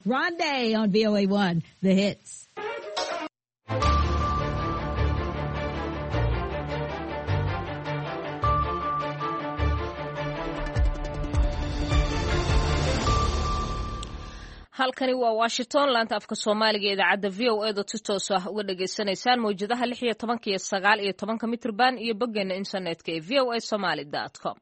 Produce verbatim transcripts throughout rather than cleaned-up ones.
Rondé on V O A one, the hits. halkani waa Washington laanta afka Soomaaliga ee idaacadda V O A da si toos ah uga dhageysanaysaan mowjadaha lix iyo toban iyo sagaal iyo toban mitirban iyo boggeena internetka ee v o a somali dot com.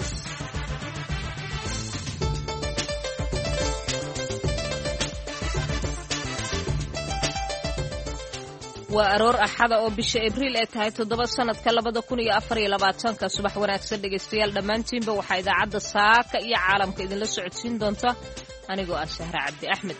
waa aroor axada oo bisha Abriil ay tahay toddoba sanadka labada kun iyo afar iyo labaatanka subax wanaagsan dhageystayaal dhammaantiinba waxaa idaacadda saaka iyo caalamka idinla socodsiin doonta anigoo ah Shahra Cabdi Axmed.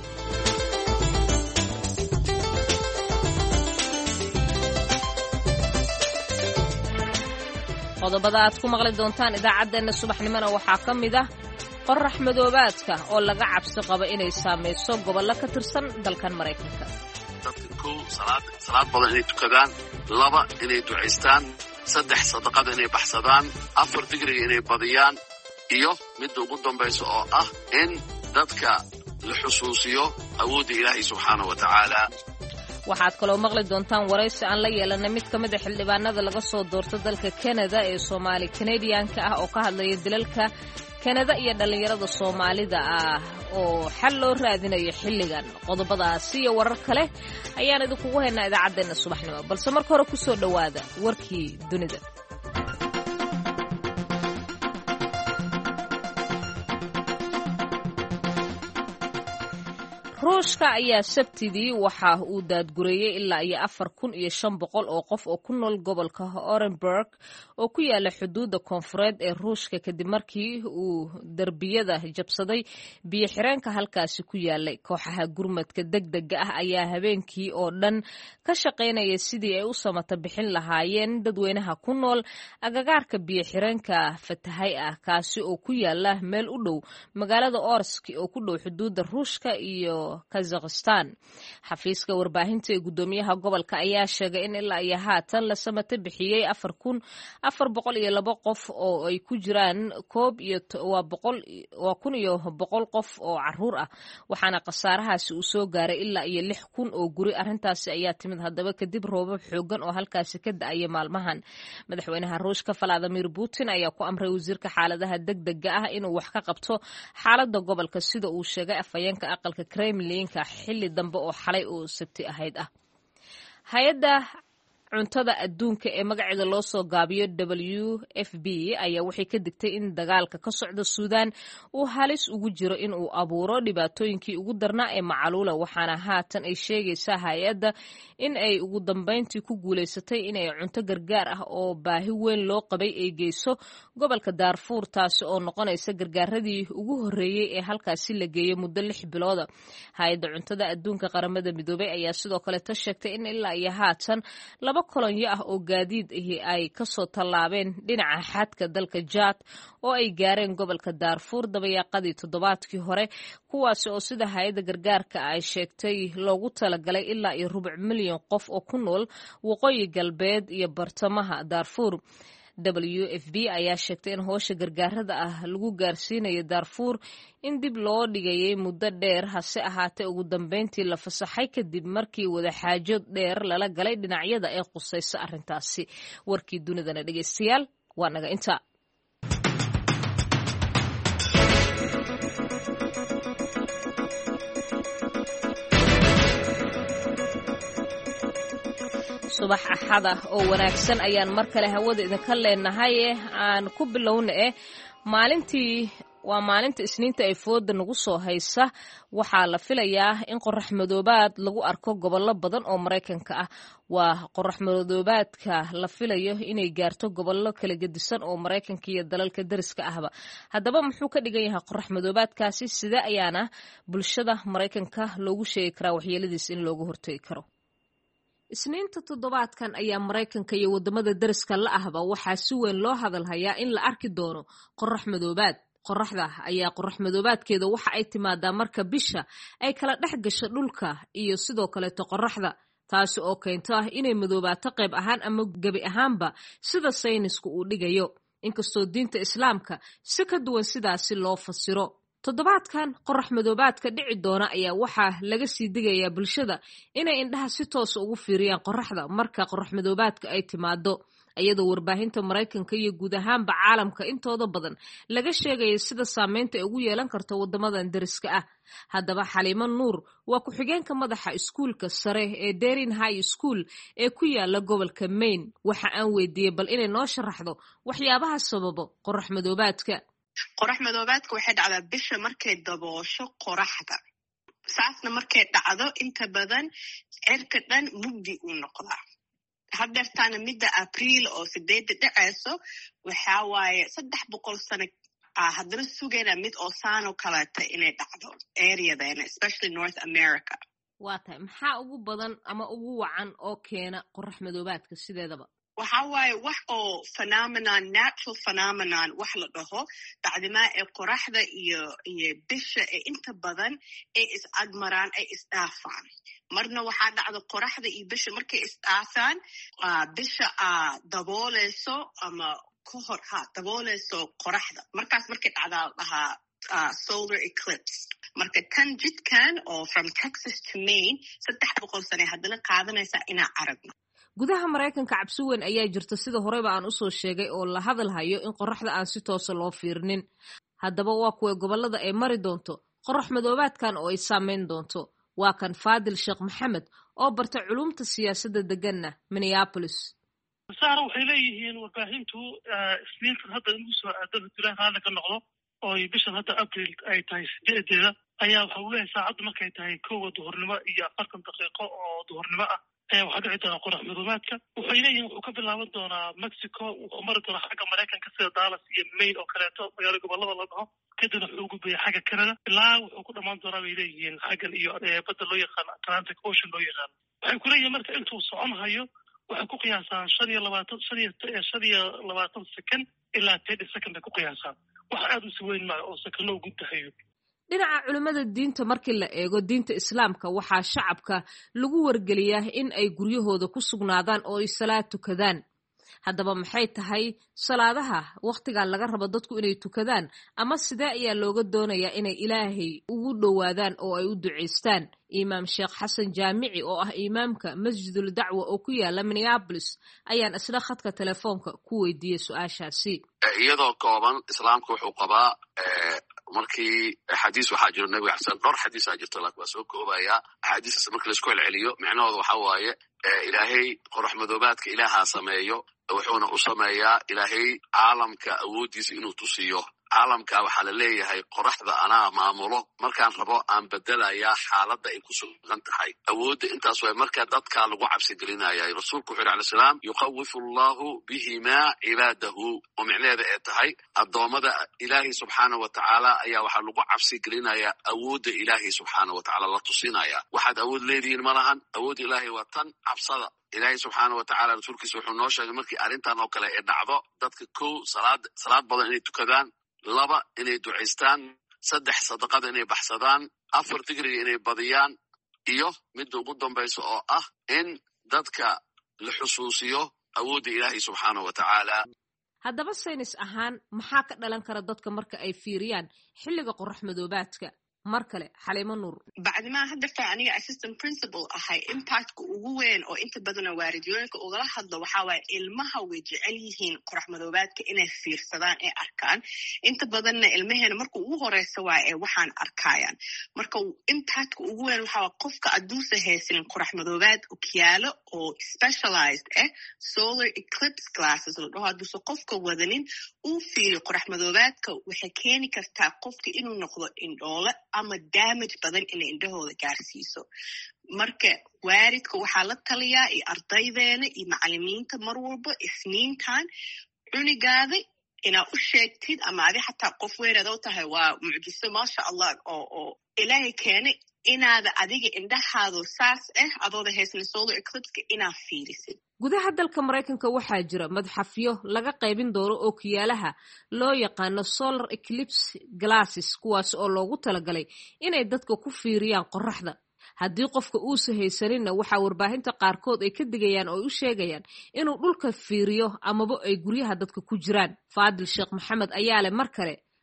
qodobada aad ku maqli doontaan idaacadeena subaxnimona waxaa ka mid ah qorrax madoobaadka oo laga cabsi qabo inay saameyso gobollo ka tirsan dalkan Mareykanka. dadka kow salaad salaad badan inay tukadaan, laba inay ducaystaan, saddex sadaqada inay baxsadaan, afar digriga inay badiyaan, iyo midda ugu dambaysa oo ah in dadka la xusuusiyo awoodda Ilaahay subxaanahu wa tacaala. waxaad kaloo maqli doontaan waraysi aan la yeelanay mid ka mid ah xildhibaanada laga soo doorto dalka Canada ee Soomaali Canadianka ah oo ka hadlaya dilalka Canada iyo dhalinyarada Soomaalida ah oo xal loo raadinayo xilligan. qodobadaasi iyo warar kale ayaan idinkugu haynaa idaacadeena subaxnimo, balse marka hore ku soo dhawaada warkii dunida. ruushka ayaa sabtidii waxa uu daadgureeyey ilaa iyo afar kun iyo shan boqol oo qof oo ku nool gobolka Orenburg oo ku yaala xuduudda koonfureed ee ruushka kadib markii uu darbiyada jabsaday biyo xireenka halkaasi ku yaalay. kooxaha gurmadka degdega ah ayaa habeenkii oo dhan ka shaqaynaya sidii ay u samata bixin lahaayeen dadweynaha ku nool agagaarka biyo xireenka fatahay ah kaasi oo ku yaala meel u dhow magaalada Orsk oo ku dhow xuduudda ruushka iyo Kazakhstan. xafiiska warbaahinta ee gudoomiyaha gobolka ayaa sheegay in ilaa iyo haatan la samata bixiyay afar kun afar boqol iyo laba qof oo ay ku jiraan koob iyo waa boqol waa kun iyo boqol qof oo caruur ah, waxaana khasaarahaasi uu soo gaaray ilaa iyo lix kun oo guri. arrintaasi ayaa timid haddaba kadib roobab xoogan oo halkaasi ka da'aya maalmahan. madaxweynaha ruushka Vladimir Putin ayaa ku amray wasiirka xaaladaha degdega ah inuu wax ka qabto xaaladda gobolka sida uu sheegay afhayeenka aqalka Kremlinka xilli dambe oo xalay oo sabti ahayd ah. hay-adda cuntada adduunka ee magaceeda loo soo gaabiyo W F P ayaa waxay ka digtay in dagaalka ka socda Suudaan uu halis ugu jiro in uu abuuro dhibaatooyinkii ugu darnaa ee macaluula, waxaana haatan ay sheegaysaa hay-adda in ay ugu dambeyntii ku guulaysatay inay cunto gargaar ah oo baahi weyn loo qabay ay geyso gobolka Darfur, taasi oo noqonaysa gargaaradii ugu horreeyey ee halkaasi la geeyay muddo lix bilooda. hay-adda cuntada adduunka qaramada midoobay ayaa sidoo kale ta sheegtay in ilaa iyo haatan laba kolonyo ah oo gaadiid ahi ay ka soo tallaabeen dhinaca xadka dalka Jaad oo ay gaareen gobolka Darfur dabayaaqadii toddobaadkii hore, kuwaasi oo sida hay-adda gargaarka ay sheegtay loogu talagalay ilaa iyo rubuc milyan qof oo ku nool waqooyi galbeed iyo bartamaha Darfur. W F P ayaa sheegtay in howsha gargaarada ah lagu gaarsiinayo Darfur in dib loo dhigayay muddo dheer, hase ahaatee ugu dambeyntii la fasaxay kadib markii wadaxaajo dheer lala galay dhinacyada ee qusaysa arrintaasi. warkii dunidana dhegeystayaal waa naga inta. subax axada oo wanaagsan ayaan mar kale hawada idinka leenahay. aan ku bilowna eh maalintii waa maalinta Isniinta ay fooda nagu soo haysa. waxaa la filayaa in qorrax madoobaad lagu arko gobollo badan oo Mareykanka ah. waa qorrax madoobaadka la filayo inay gaarto gobollo kala gedisan oo Mareykanka iyo dalalka dariska ahba. haddaba muxuu ka dhigan yahay qorrax madoobaadkaasi? sida ayaana bulshada Mareykanka loogu sheegi karaa waxyeeladiis in looga hortagi karo? Isniinta toddobaadkan ayaa Mareykanka iyo wadamada dariska la ahba waxaa si weyn loo hadalhayaa in la arki doono qorrax madoobaad. qorraxda ayaa qorrax madoobaadkeeda waxa ay timaadaa marka bisha ay kala dhex gasho dhulka iyo sidoo kaleeto qorraxda, taasi oo keento ah inay madoobaato qayb ahaan ama gebi ahaanba sida saynisku uu dhigayo. inkastoo diinta Islaamka si ka duwan sidaasi loo fasiro. toddobaadkan qorax madoobaadka dhici doona ayaa waxaa laga sii digayaa bulshada inay indhaha si toosa ugu fiiriyaan qoraxda marka qorax madoobaadka ay timaado, iyadoo warbaahinta Maraykanka iyo guud ahaanba caalamka intooda badan laga sheegayo sida saameynta ay ugu yeelan karto wadamadan deriska ah. Haddaba Xaliimo Nuur waa ku-xigeenka madaxa iskuulka sare ee Derin High School ee ku yaala gobolka Maine. Waxa aan weydiiyey bal inay noo sharaxdo waxyaabaha sababo qorax madoobaadka. qorax madoobaadka waxay dhacdaa bisha markay daboosho qoraxda. saasna markay dhacdo inta badan cirka dhan mugdi uu noqdaa. haddeertaana midda abriil oo sideedda dhacayso waxaa waaye saddex boqol sano ah haddana sugayna mid oo saano kaleeta inay dhacdo areadeena, especially North America. waa tahay maxaa ugu badan ama ugu wacan oo keena qorax madoobaadka sideedaba? waxaa waaye wax oo phenomenon, natural phenomenon wax la dhaho, bacdimaa ee qoraxda iyo iyo bisha ee inta badan ay is-agmaraan, ay isdhaafaan. marna waxaa dhacda qoraxda iyo bisha markay isdhaafaan, bisha aa dabooleyso ama ka hor ha dabooleyso qoraxda. markaas markay dhacdaa dhahaa Uh, solar eclipse. marka tan jidkan oo from Texas to Maine saddex boqol sane haddana qaadanaysaa inaan aragno. gudaha Maraykanka cabsi weyn ayaa jirta sida horeba aan usoo sheegay oo la hadal hayo in qoraxda aan si toosa loo fiirinin. haddaba waa kuwa gobolada ay mari doonto qorax madoobaadkan oo ay saameyn doonto. waa kan Faadil Sheekh Maxamed oo barta culumta siyaasadda deganna Minneapolis. saara waxay leeyihiin warbaahintu isniintan hadda inuu soo aado Ilaahay raali ka noqdo oo bishan hadda abriil ay tahay sideedeeda ayaa waxa uu leeyahay saacaddu markay tahay kowda duhurnimo iyo afartan daqiiqo oo duhurnimo ah ayaa waxaa dhici doona qorax madoobaadka. waxay leeyihiin wuxuu ka bilaaban doonaa Mexico, wuxuu mari doonaa xagga Maraykanka sida Dallas iyo Maine oo kaleeto magaalo gobolada la dhaho, kadibna wuxuu u gudbaya xagga Canada ilaa wuxuu ku dhammaan doonaa bay leeyihiin xaggan iyo badda loo yaqaan Atlantic Ocean loo yaqaan. waxay ku leeyihiin marka intuu socon hayo waxay ku qiyaasaan shan iyo labaatan shan iyo shan iyo labaatan second ilaa thirty second bay ku qiyaasaan. wax aad u weyn ma oo sakano ugu tahayo. dhinaca culimada diinta markii la eego diinta islaamka waxaa shacabka lagu wargeliyaa in ay guryahooda ku sugnaadaan oo ay salaad tukadaan. haddaba maxay tahay salaadaha waqtigan laga rabo dadku inay tukadaan, ama sidee ayaa looga doonayaa inay ilaahay ugu dhowaadaan oo ay u duceystaan? imaam sheekh xasan jaamici oo ah imaamka masjidul dacwa oo ku yaala Minneapolis ayaan isla khadka telefoonka ku weydiiyey su-aashaasi. iyadoo kooban islaamku wuxuu qabaa markii xadiis waxaa jiro nabiga xasan dhowr xadiis aa jirto laakiin waa soo koobayaa axaadiistaas markii laisku celceliyo micnahooda waxaa waaye ilaahay qorax madoobaadka ilaahaa sameeyo, wuxuuna u sameeyaa ilaahay caalamka awooddiisa inuu tusiyo. caalamka waxaa la leeyahay qoraxda anaa maamulo, markaan rabo aan bedelayaa xaaladda ay ku sugan tahay. awoodda intaas way marka dadka lagu cabsi gelinaya. rasuulku wuxuu yidhi alayhi salaam yuqawifu allahu bihimaa cibaadahu, oo micnaheeda ee tahay addoommada ilaahay subxaanahu wa tacaala ayaa waxaa lagu cabsi gelinayaa awoodda ilaahay subxaanahu wa tacaala la tusinaya. waxaad awood leedihiin ma lahan, awoodda ilaahay waa tan cabsada. ilaahay subxaanahu wa tacaala rasuulkiisa wuxuu noo sheegay markii arrintan oo kale ay dhacdo dadka kow salaad salaad badan inay tukadaan, laba inay ducaystaan, saddex sadaqada inay baxsadaan, afar digriga inay badiyaan, iyo midda ugu dambaysa oo ah in dadka la xusuusiyo awoodda ilaahay subxaanahu wa tacaala. haddaba saynis ahaan maxaa ka dhalan kara dadka marka ay fiiriyaan xilliga qorax madoobaadka? mar kale Xaliimo Nuur. bacdimaa hadda fa aniga assistant principal ahay, impactka ugu weyn oo inta badana waaridooyinka ugala hadlo waxaa waaye ilmaha way jecel yihiin qorax madoobaadka inay fiirsadaan ee arkaan. inta badanna ilmaheena marka ugu horeysa waa ee waxaan arkayaan. marka impactka ugu weyn waxaa waa qofka adduunsa haysanin qorax madoobaad okyaalo oo specialized eh solar eclipse glasses la dhaho, hadduusa qofka wadanin uu fiiriyo qorax madoobaadka waxay keeni kartaa qofka inuu noqdo indhoole ama damage badan inay indhahooda gaarsiiso. marka waaridka waxaa la taliyaa iyo ardaydeena iyo macalimiinta mar walba isniintan cunigaada inaa u sheegtid, ama adi xataa qof weeraad u tahay waa mucjiso maasha allah oo oo ilaahay keenay inaada adiga indhahaado saas ah adooda haysan solar eclipse inaa fiirisid. gudaha dalka Maraykanka waxaa jira madxafyo laga qaybin doono oo kiyaalaha loo yaqaano solar eclipse glasses, kuwaas oo loogu talagalay inay dadka ku fiiriyaan qoraxda. haddii qofka uusa haysaninna waxaa warbaahinta qaarkood ay ka digayaan oo u sheegayaan inuu dhulka fiiriyo amaba ay guryaha dadka ku jiraan. Faadil Sheekh Maxamed ayaa leh mar kale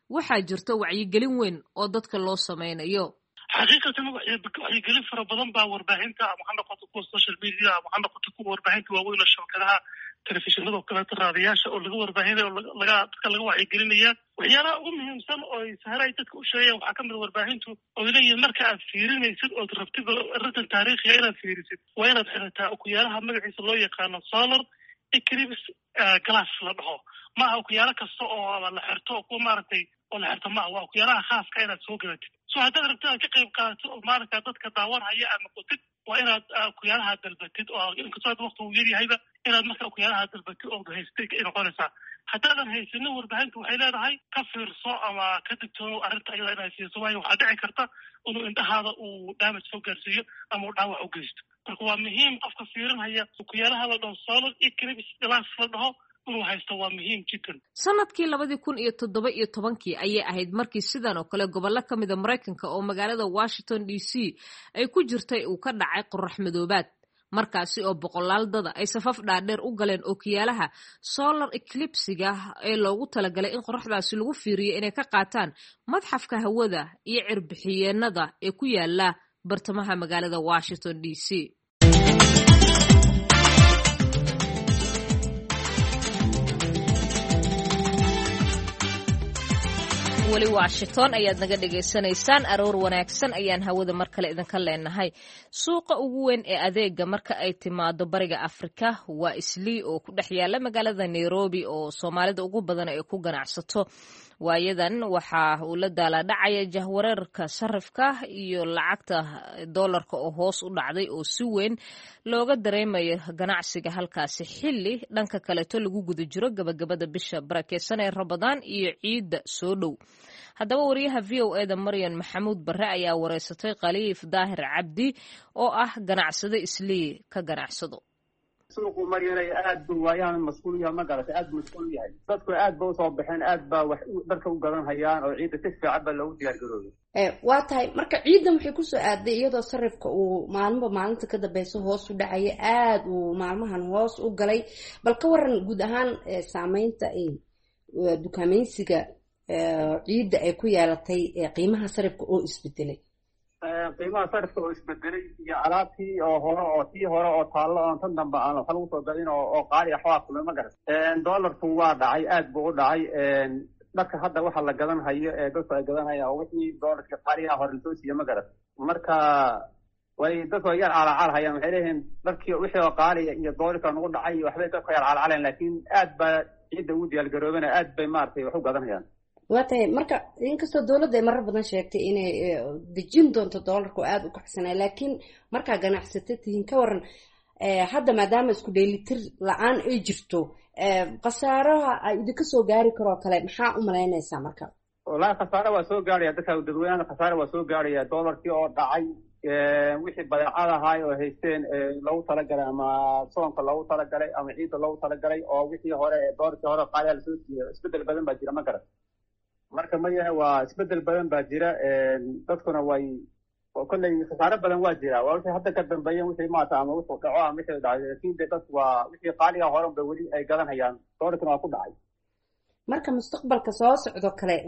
waxaa jirta wacyigelin weyn oo dadka loo samaynayo. xaqiiqatan wacyigelin fara badan baa warbaahinta ama ha noqoto kuwa social media ama ha noqoto kuwa warbaahinta waaweyn oo shabakadaha telefishinada oo kaleeto raadiyaasha oo laga warbaahinaya oo laga dadka laga wacyigelinaya. waxyaalaha ugu muhiimsan oo sahara ay dadka u sheegayaan waxaa kamid warbaahintu oo leeyihiin marka aad fiirinaysid ood rabtid arrintan taariikhiga inaad fiirisid waa inaad xirataa okuyaalaha magaciisa loo yaqaano solar eclipse glass la dhaho. maaha okuyaalo kasta oo la xirto kuwa maaragtay oo la xirto maaha waa okuyaalaha khaaska inaad soo gadatid. so haddaad rabtid aad ka qayb qaadato oo maaragta dadka daawanhaya aad noqotid waa inaad okuyaalaha dalbatid oo inkastoo had waqti uu yaryahayba inaad marka okuyaalaha dalbatid oo haystay ay noqonaysaa. haddaadan haysanin warbaahintu waxay leedahay ka fiirso ama ka digtoono arrinta ayada inaad siiso waayo waxaa dhici karta inuu indhahaada uu damage soo gaarsiiyo ama uu dhaawac u geysto. marka waa muhiim qofka fiirinhaya okuyaalaha la dhaho solar eclipse glass la dhaho inuu haysto waa muhiim jiddan. sanadkii labadii kun iyo toddoba iyo tobankii ayay ahayd markii sidan oo kale gobollo ka mida Maraykanka oo magaalada Washington D C ay ku jirtay uu ka dhacay qorrax madoobaad. markaasi oo boqolaal dada ay safaf dhaadheer u galeen ookiyaalaha solar eclipse-ga ee loogu talagalay in qorraxdaasi lagu fiiriyo inay ka qaataan madxafka hawada iyo cirbixiyeenada ee ku yaala bartamaha magaalada Washington D C. weli Washington ayaad naga dhageysanaysaan. aroor wanaagsan ayaan hawada mar kale idinka leenahay. suuqa ugu weyn ee adeega marka ay timaado bariga Afrika waa Islii oo ku dhex yaala magaalada Nairobi oo Soomaalida ugu badan ay ku ganacsato. waayadan waxa uu la daala dhacaya jahwareerka sarifka iyo lacagta doolarka oo hoos u dhacday oo si weyn looga dareemayo ganacsiga halkaasi xilli dhanka kaleeto lagu guda jiro gabagabada bisha barakeysan ee Ramadaan iyo ciida soo dhow. haddaba wariyaha V O A da Maryan Maxamuud Barre ayaa wareysatay Khaliif Daahir Cabdi oo ah ganacsade Islii ka ganacsado. suuqu maryanay aad buu waayaan mas'uul yahay ma garatay aad buu mas'uul yahay dadku aad buu soo baxeen aad baa wax dadka u gadan hayaan oo ciida si fiican baa loogu diyaar garooday. ee waa tahay marka ciidan waxay ku soo aaday iyadoo sarifka uu maalinba maalinta ka dambayso hoos u dhacay aad uu maalmahan hoos u galay bal ka waran guud ahaan saameynta ee dukaameysiga ciida ay ku yeelatay qiimaha sarifka oo isbedelay. qiimaha sarifka oo isbedelay iyo alaabtii oo hore oo tii hore oo taallo oo tan dambe aan wax lagu soo gadin oo oo qaali ah waa kulma garan. doolarku waa dhacay aad buu u dhacay. dadka hadda waxa la gadan hayo ee dadku ay gadan hayaan oo wixii doolarka qaaliga hore soo siiyo ma garan. marka way dadku yar calacal hayaan waxay leeyihiin dadkii wixii oo qaali iyo doolarka nagu dhacay waxbay dadku yar calacaleen laakiin aad baa ciida u diyaar garoobana aad bay maartay wax u gadan hayaan. waa tahay marka inkastoo dowladda ay marar badan sheegtay inay dejin doonto doolarku aad u kacsanay laakiin markaa ganacsato tihiin ka waran hadda maadaama isku dheelitir la-aan ay jirto khasaaraha ay idinka soo gaari karoo kale maxaa u malaynaysaa marka? wallaahi khasaare waa soo gaaraya dadka dadweynaha khasaare waa soo gaaraya doolarkii oo dhacay wixii badeecad ahaay oo haysteen loogu talagalay ama soonka loogu talagalay ama ciidda loogu talagalay oo wixii hore doolarkii hore qaaliya lasoo siiyo isbedel badan baa jira ma garan. marka ma yahay waa isbedel badan baa jira dadkuna way kolley khasaare badan waa jira waa wixii hadda ka dambeeyeen wixii maata ama wuxuu dhaco ama wixii dhacay laakiin de dadku waa wixii qaaliga hore ba weli ay gadan hayaan doolarkuna waa ku dhacay. marka mustaqbalka soo socdo kale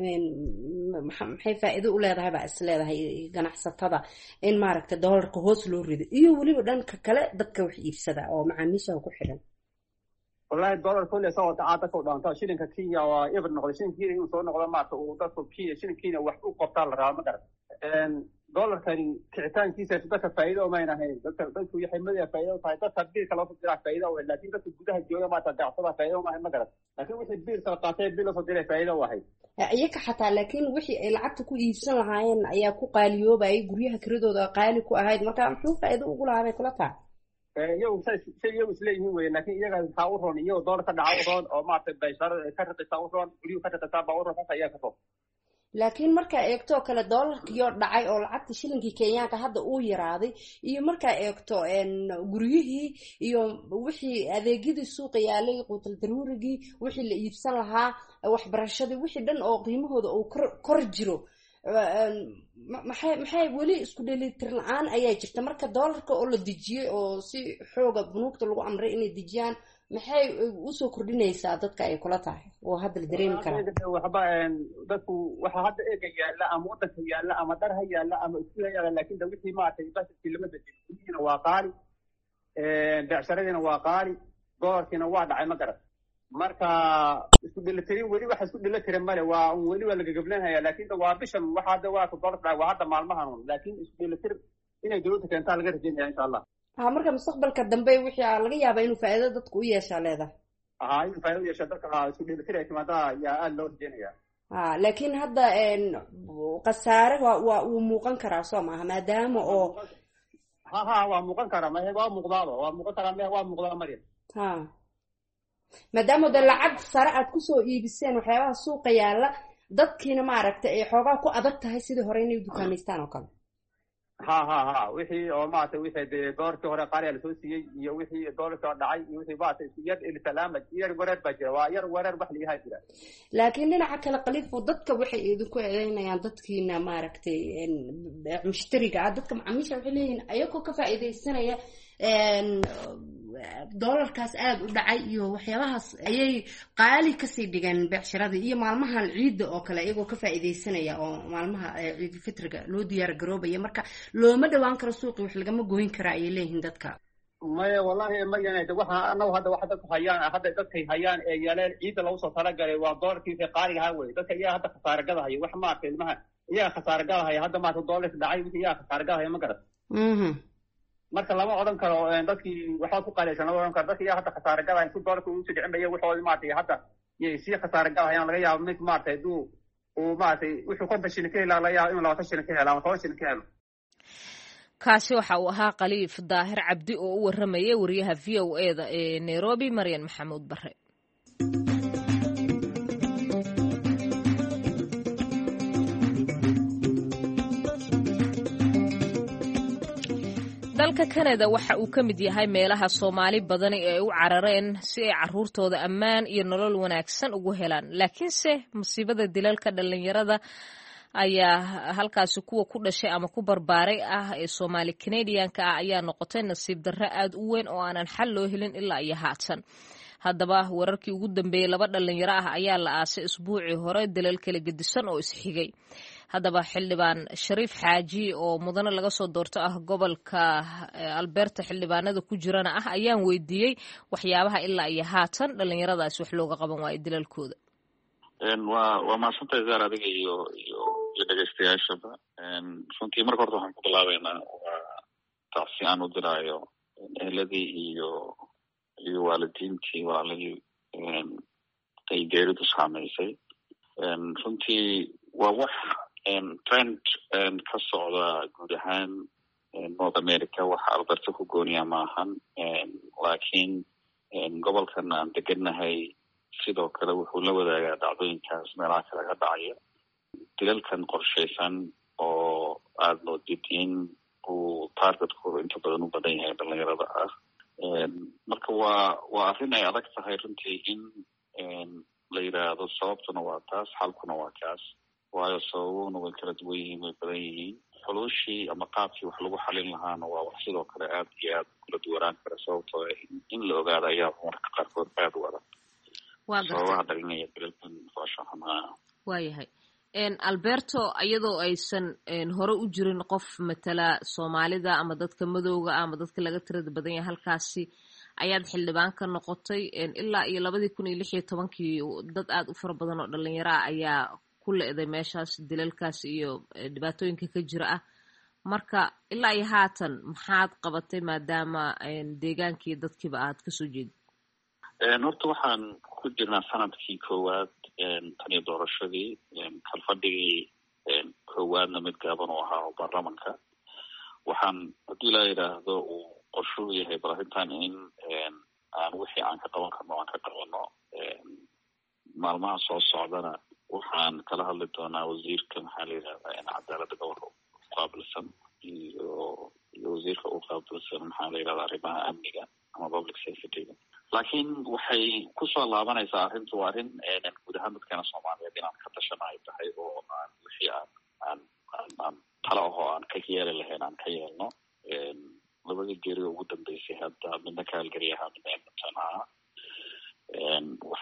maxay faa'iido u leedahay baa is leedahay ganacsatada in maaragta doolarka hoos loo rido iyo weliba dhanka kale dadka wax iibsada oo macaamiisha ku xiran. والله الدولار كله سوى تعاطى كودان تا شيلين كينيا ويبر نقد شيلين كينيا يوصل نقد ما تو ودكتور كينيا شيلين كينيا وحقوق قطار راه ما قدر ان دولار كان كعتان كيسه تدك فايده وما ينهي دكتور دكتور يحمل فايده فايده تقدير كلا تدرع فايده ولا تي دكتور جودها جويه ما تدع صبا فايده وما ما قدر لكن وحي بير سلطاتين بيلو فدير فايده واحد iyaga xataa laakiin wixii ay lacagta ku iibsan lahaayeen ayaa ku qaaliyoobay guryaha kiradooda qaali ku ahayd marka muxuu faa'iido ugu lahaay kula taa iyagu say iyagu isleeyihiin weeye laakiin iyaga waxaa u roon iyagoo doolar ka dhaca u roon oo maaragtay bayshaarada ka raqisaa u roon guryuhu ka raqisaa baa u roon hasa iyaga ka roon laakiin markaa eegto kale doolarkiiyoo dhacay oo lacagta shilinkii kenyaanka hadda uu yaraaday iyo markaa eegto guryihii iyo wixii adeegyadii suuqa yaalay quutal daruurigii wixii la iibsan lahaa waxbarashadii wixii dhan oo qiimahooda uu kor jiro maxay maxay weli isku dheelitir la-aan ayaa jirta marka doolarka oo la dejiyey oo si xooga bunuugta lagu amray inay dejiyaan maxay usoo kordhinaysaa dadka ay kula tahay oo hadda la dareemi karaa waxba dadku waxa hadda eega yaalla ama wadanka yaalla ama dar ha yaalla ama isku yaalla laakiin wixii maartay baskii lama beddelin waa qaali beecsharadiina waa qaali dolarkiina waa dhacay ma garan marka isku dheelitirin weli waxa isku dheelitirin male waa weli waa laga gablanaya laakiin waa bishan waxa hadda waa dolar dhacay waa hadda maalmahan laakiin isku dheleetir inay dawladda keento laga rajaynaya insha Allah ha marka mustaqbalka dambe wixii laga yaabaa inuu faa'iido dadku u yeesho leedahay ha inuu faa'iido u yeesho dadka isku dheleetir ay timaada yaa aad loo rajaynaya ha laakiin hadda een qasaare waa uu muuqan karaa soo maaha maadaama oo ha ha waa muuqan karaa ma waa muuqdaaba waa muuqan karaa ma waa muuqdaa Maryam ha maadaama dad lacag sare aad ku soo iibiseen waxyaabaha suuqa yaala dadkiina ma aragtay ay xoogaa ku adag tahay sidii hore inay dukaamaystaan oo kale ha ha ha wixii oo maartay wixii de doorkii hore qaali la soo siiyay iyo wixii doorka dhacay iyo wixii baatay isku yar il salaamad yar wareer baa jira waa yar wareer wax liiha jira laakiin dhinaca kale qaliif dadka waxay idinku eedeynayaan dadkiina ma aragtay mushtariga dadka macaamiisha waxay leeyihiin ayagoo ka faa'iideysanaya een doolarkaas aad u dhacay iyo waxyaabahaas ayay qaali ka sii dhigeen beecshirada iyo maalmahan ciid oo kale iyagoo ka faa'iideysanaya oo maalmaha ciid fitriga loo diyaar garoobaya marka looma dhawaan karo suuqi wax laga ma gooyin kara ay leeyihiin dadka maya wallahi ma yanayda waxa anagu hadda waxa dadku hayaan hadda dadkay hayaan ee yaleen ciid lagu soo tala galay waa doolarkii qaaliga ha way dadka iyaga hadda khasaare gadahay wax ma arkay ilmaha iyaga khasaare gadahay hadda ma doolarka dhacay wixii iyaga khasaare gadahay ma garan mhm marka lama oran karo dadkii waxa ku qaaleysan lama oran karo dadkii hadda khasaare gadahay si doolarku uu sidicin bay wuxuu maartay hadda yey si khasaare gadahay laga yaabo mid maartay duu oo maartay wuxuu konton shilin ka helaa laga yaabo in labaatan shilin ka helaa ama toban shilin ka helo kaasi waxa uu ahaa Khaliif Daahir Cabdi oo u waramayay wariyaha V O A da ee Nairobi Maryan Maxamuud Barre dalka Canada waxa uu ka mid yahay meelaha Soomaali badan ee u carareen si ay caruurtooda ammaan iyo nolol wanaagsan ugu helaan laakiinse musiibada dilalka dhalinyarada ayaa halkaasi kuwa ku dhashay ama ku barbaaray ah ee Soomaali Canadianka ah ayaa noqotay nasiib darro aad u weyn oo aanan xal loo helin ilaa iyo haatan haddaba wararkii ugu dambeeyay laba dhalinyaro ah ayaa la aasay isbuucii hore dilal kala gedisan oo isxigay haddaba xildhibaan Shariif Xaaji oo mudane laga soo doorto ah gobolka Alberta xildhibaanada ku jirana ah ayaan weydiiyey waxyaabaha ilaa iyo haatan dhalinyaradaas wax looga qaban waayo dilalkooda een waa waa maasantay zaar adiga iyo iyo iyo dhageystayaashaba een runtii marka hore waxaan ku bilaabeynaa waa taasi aan u diraayo eheladii iyo iyo waalidiintii walaalihii een ay geeridu saamaysay een runtii waa wax een trend een ka socda guud ahaan North America waxa Alberta ku gooniya maahan een laakiin een gobolkan aan deganahay sidoo kale wuxuu la wadaagaa dhacdooyinkaas meelaha kale ka dhacaya dilalkan qorshaysan oo aada loo didiin uu targetkooda inta badan u badan yahay dhalinyarada ah marka waa waa arrin ay adag tahay runtii in la yidhaahdo sababtuna waa taas xalkuna waa kaas waayo sababuna way kala duwan yihiin way badan yihiin xuluushii ama qaabkii wax lagu xalin lahaana waa wax sidoo kale aad iyo aad kula duwanaan kara sababtoo in la ogaado ayaa marka qaarkood aad u adag waayahay Alberto iyadoo aysan hore u jirin qof matala Soomaalida ama dadka madowga ama dadka laga tirada badan yahay halkaasi ayaad xildhibaan ka noqotay ilaa iyo labadii kun iyo lix iyo tobankii dad aad u fara badan oo dhalinyaro ah ayaa ku leeday meeshaas dilalkaas iyo dhibaatooyinka ka jira ah marka ilaa iyo haatan maxaad qabatay maadaama deegaankii dadkiiba aad ka soo jeedid horta waxaan ku jirnaa sanadkii koowaad tan iyo doorashadii kalfadhigii koowaadna mid gaaban oo ahaa oo baarlamanka waxaan haddii la yidhaahdo uu qorshuu yahay bal arrintan in aan wixii aan ka qaban karno aan ka qabano maalmaha soo socdana waxaan kala hadli doonaa wasiirka maxaa la yidhahdaa cadaaladda gobolka uqaabilsan iyo iyo wasiirka u qaabilsan maxaa la yidhahdaa arrimaha amniga ama public safetyga laakiin waxay kusoo laabanaysaa arrintu waa arrin guud ahaan dadkeena Soomaaliyeed inaan ka tashano ay tahay oo aan wixii aan aan aan talo ahoo aan ka yeeli lahayn aan ka yeelno labadii geeri ugu dambeysay hadda midna kaalgariyaha midna edmonton ahaa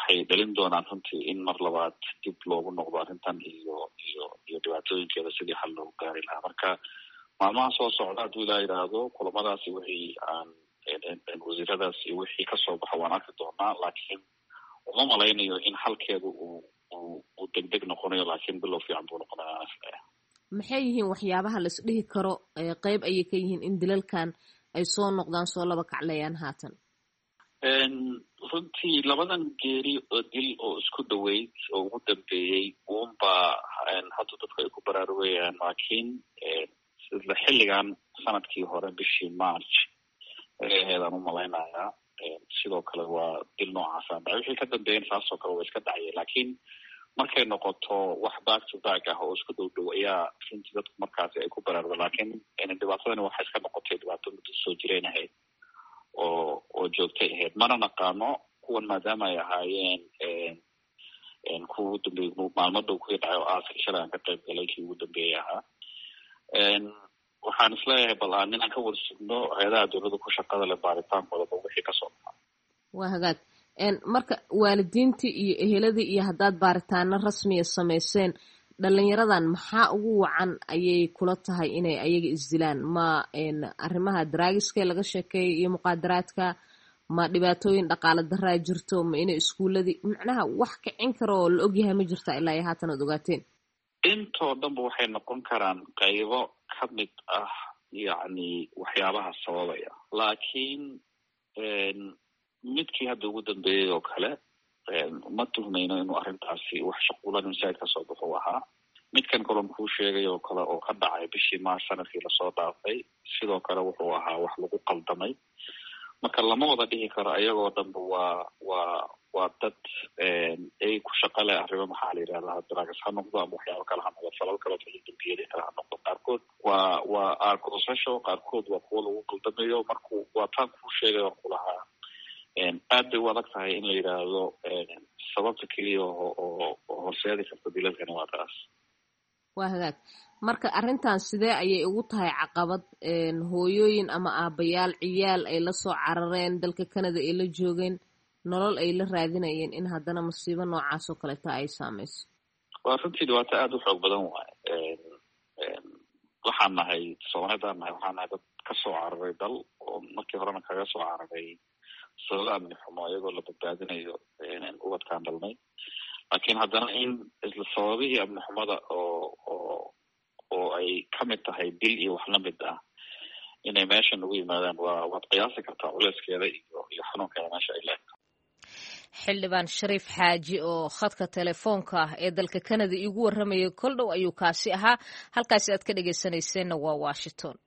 waxay dhalin doonaan runtii in mar labaad dib loogu noqdo arrintan iyo iyo iyo dhibaatooyinkeeda sidii xal loogu gaari lahaa. marka maalmaha soo socda hadduu ilaa yidhaahdo kulamadaasi wixii aan wasiiradaas iyo wixii kasoo baxa waan arki doonaa, laakiin uma malaynayo in xalkeedu uu uu degdeg noqonayo, laakiin bilow fiican buu noqonaya. maxay yihiin waxyaabaha la isdhihi karo qeyb ayay ka yihiin in dilalkan ay soo noqdaan soo laba kaclayaan haatan? runtii labadan geeri oo dil oo isku dhaweyd oo ugu dambeeyey uunbaa hadda dadku ay ku baraarugayaan, laakiin sida xilligan sanadkii hore bishii march eeheedaan u malaynayaa sidoo kale waa dil noocaasa dhacay. wixii ka dambeeyan saasoo kale waa iska dhacya, laakiin markay noqoto wax back to back ah oo isku dhow dhow ayaa runtii dadku markaasi ay ku baraaruga, laakiin dhibaatadani waxay iska noqotay dhibaato muddo soo jireen ahayd oo oo joogtay ahayd. mana naqaano kuwan maadaama ay ahaayeen kuwa ugu dambeeyey maalmo dhow kuwii dhacay oo aaska shalay aan ka qayb galay kii ugu dambeeyey ahaa. waxaan isleeyahay bal aan inaan ka wada sugno hay-adaha dowladda ku shaqada leh baaritaankoodaba wixii kasoo baxa. waa hagaag. marka waalidiintii iyo eheladii iyo haddaad baaritaano rasmiya samayseen, dhalinyaradan maxaa ugu wacan ayay kula tahay inay ayaga isdilaan? ma arrimaha daraagiska laga sheekeeyo iyo muqaadaraadka, ma dhibaatooyin dhaqaale daraa jirto, ma inay iskuuladii macnaha wax kicin karo oo la ogyahay ma jirta ilaa iyo haatan ad ogaateen? intoo dhanba waxay noqon karaan qaybo ka mid ah yacni waxyaabaha sababaya, laakiin midkii hadda ugu dambeeyey oo kale ma tuhmayno inuu arrintaasi wax shaquulan insaaid kasoo baxo ahaa. midkan kalon kuu sheegay oo kale oo ka dhacay bishii maarch sanadkii lasoo dhaafay sidoo kale wuxuu ahaa wax lagu qaldamay. marka lama wada dhihi karo ayagoo dhanba waa waa waa dad ay ku shaqo leh arrimo maxaa la yidhahdaa drugs ha noqdo ama waxyaabo kale ha noqdo, falal kaloo dambiyada kale ha noqdo. qaarkood waa waa argosasho, qaarkood waa kuwo lagu qaldamayo. marku waa taan kuu sheegay oo kulahaa aad bay u adag tahay in la yidhaahdo sababta keliya oo oo horseedi karta dilalkani waa taas. waa hagaag. marka arrintan sidee ayay ugu tahay caqabad hooyooyin ama aabayaal ciyaal ay la soo carareen dalka Canada ay la joogeen, nolol ay la raadinayeen, in haddana masiibo noocaas oo kaleeta ay saameyso? waa runtii dhibaato aad u xoog badan waaye. waxaan nahay Soomaalidaan nahay waxaan nahay dad ka soo cararay dal oo markii horena kaga soo cararay sababo amni xumo iyagoo la badbaadinayo ubadkaan dhalnay, laakiin haddana in isla sababihii amni xumada oo oo oo ay kamid tahay dil iyo wax lamid ah inay meeshan ugu yimaadaan waa waad qiyaasi kartaa culeyskeeda iyo iyo xanuunkeeda meesha ay leedahay. xildhibaan Shariif Xaaji oo khadka telefoonka ah ee dalka Canada igu waramayay kol dhow ayuu kaasi ahaa. halkaasi aad ka dhageysanayseena waa Washington.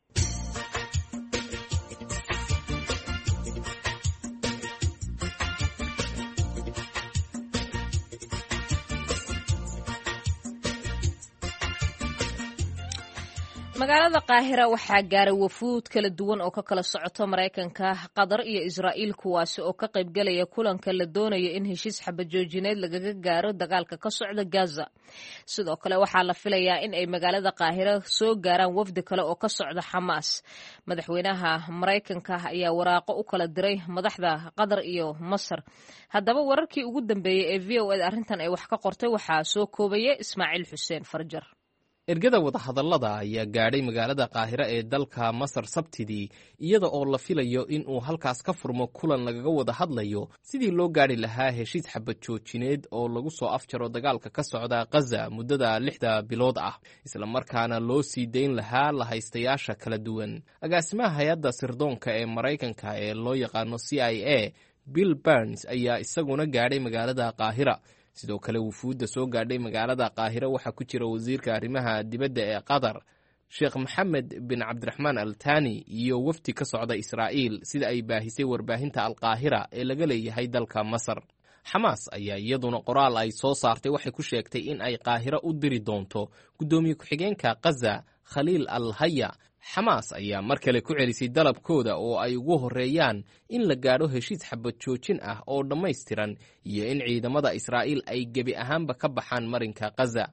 magaalada Qaahira waxaa gaaray wafuud kala duwan oo ka kala socoto Mareykanka, Qatar iyo Israa'iil, kuwaasi oo ka qayb galaya kulanka la doonayo in heshiis xabadjoojineed lagaga gaaro dagaalka ka socda Gaza. sidoo kale waxaa la filayaa in ay magaalada Qaahira soo gaaraan wafdi kale oo ka socda Xamaas. madaxweynaha Mareykanka ayaa waraaqo u kala diray madaxda Qatar iyo Masar. haddaba wararkii ugu dambeeyay ee V O A arrintan ay wax ka qortay waxaa soo koobaya Ismaaciil Xuseen Farjar. ergada wadahadallada ayaa gaadhay magaalada Qaahira ee dalka Masar Sabtidii, iyada oo la filayo in uu halkaas ka furmo kulan lagaga wada hadlayo sidii loo gaari lahaa heshiis xabad joojineed oo lagu soo afjaro dagaalka ka socda Gaza muddada lixda bilood ah, isla markaana loo sii dayn lahaa la haystayaasha kala duwan. agaasimaha hay-adda sirdoonka ee Mareykanka ee loo yaqaano C I A Bill Burns ayaa isaguna gaadhay magaalada Qaahira. sidoo kale wufuudda soo gaadhay magaalada Qaahira waxaa ku jira wasiirka arrimaha dibadda ee Qatar Sheekh Maxamed bin Cabdiraxmaan Al Thani iyo wafdi ka socda Israa'iil, sida ay baahisay warbaahinta Al Qaahira ee laga leeyahay dalka Masar. Xamaas ayaa iyaduna qoraal ay soo saartay waxay ku sheegtay in ay Qaahira u diri doonto guddoomiye ku-xigeenka Gaza Khaliil Al Haya. Xamaas ayaa mar kale ku celisay dalabkooda oo ay ugu horeeyaan in la gaadho heshiis xabad joojin ah oo dhammaystiran iyo in ciidamada Israa'iil ay gebi ahaanba ka baxaan marinka Gaza.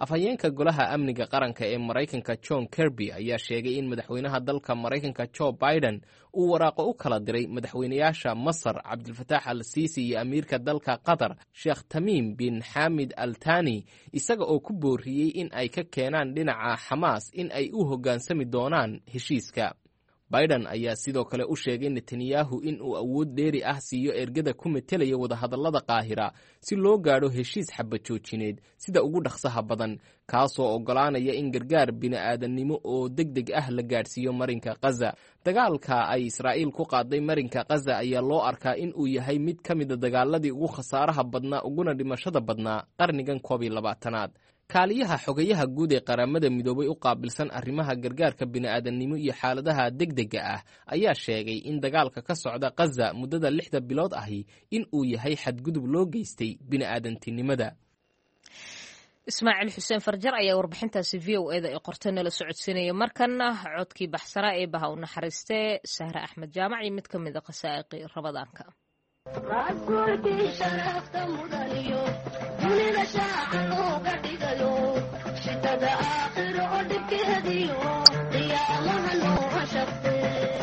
afhayeenka golaha amniga qaranka ee maraykanka john kirby ayaa sheegay in madaxweynaha dalka maraykanka joe biden uu waraaqo u kala diray madaxweynayaasha masar cabdilfataax al siisi iyo amiirka dalka qatar sheekh tamiim bin xamid al tani isaga oo ku booriyey in ay ka keenaan dhinaca xamaas in ay u hoggaansami doonaan heshiiska. biden ayaa sidoo kale u sheegay netanyahu in uu awood dheeri ah siiyo ergada ku metelaya wadahadallada qaahira si loo gaadho heshiis xabadjoojineed sida ugu dhaqsaha badan kaasoo oggolaanaya in gargaar bini'aadannimo oo deg deg ah la gaadhsiiyo marinka khaza. dagaalka ay israa'iil ku qaaday marinka khaza ayaa loo arkaa in uu yahay mid ka mida dagaaladii ugu khasaaraha badnaa uguna dhimashada badnaa qarnigan koob iyo labaatanaad. kaaliyaha xogayaha guud ee qaramada midoobay u qaabilsan arrimaha gargaarka bini'aadannimo iyo xaaladaha degdega ah ayaa sheegay in dagaalka ka socda khaza muddada lixda bilood ahi in uu yahay xadgudub loo geystay bini'aadantinimada. ismaaciil xuseen farjar ayaa warbixintaasi v o eda ee qortay nala socodsiinaya. markana codkii baxsanaa ee baha u naxariistee sahre axmed jaamac iyo mid ka mid a qasaa'iqii rabadaanka. rasuulkii sharafta mudaniyo dunida shaaca looga dhigayo shidada aakhiro oo dhibkeediyo qiyaamaha nooga shaqe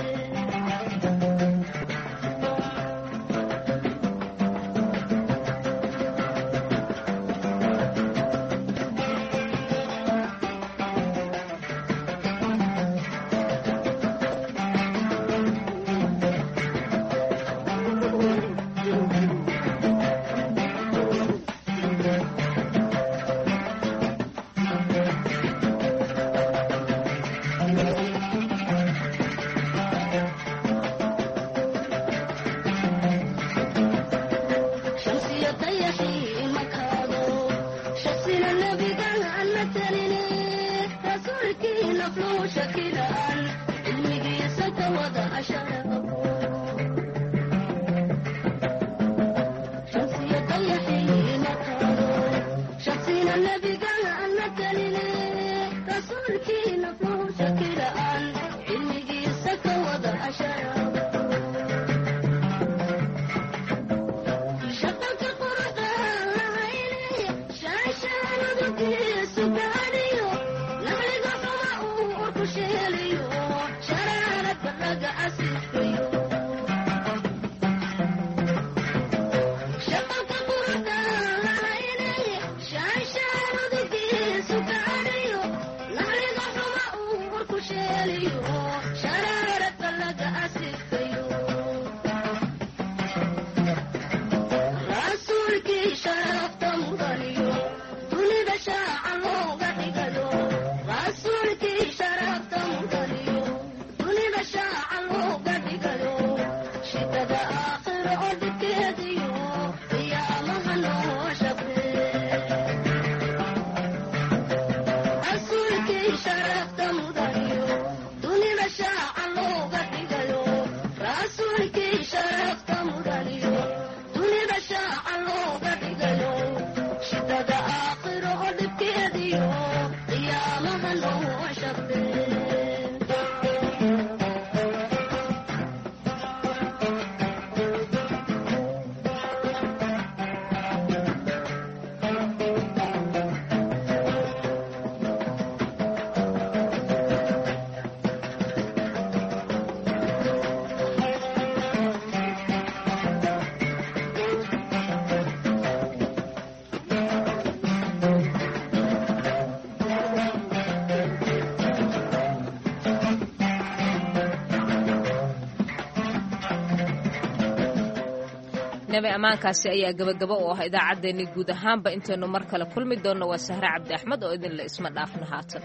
nabi ammaankaasi ayaa gabagabo u ah idaacaddeenni guud ahaanba intaynu mar kale kulmi doonno waa sahre cabdi axmed oo idinla isma dhaafna haatan.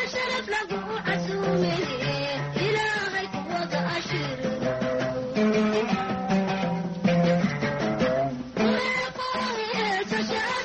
Thank you. tasha